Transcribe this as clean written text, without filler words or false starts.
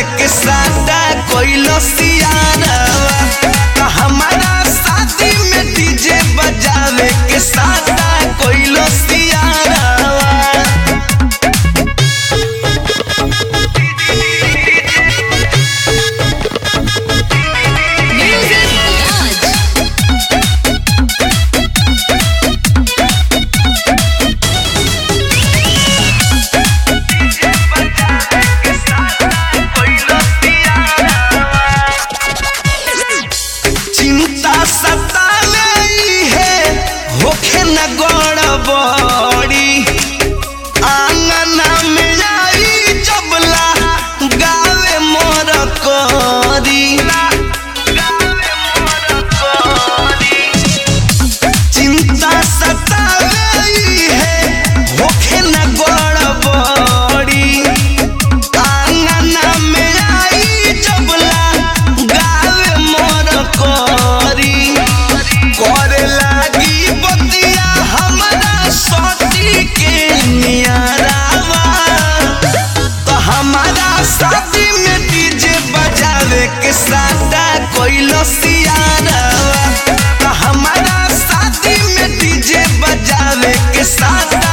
के साटा कोइलो सियारवा हमारा शादी में डीजे बजावे के साटा कोइलो सियारवा चिंता सतावे है होखे न गड़बड़ी आंगना में आई जबला गावे मोर कोरी चिंता सतावे है होखे न गड़बड़ी आंगना में आई जबला गावे मोर कोरी करे लागी बतिया हमरा सोची के नियारावा तो हमारा शादी में डीजे बजावे के साटा कोइलो सियारवा तो हमारा शादी में डीजे बजावे के साटा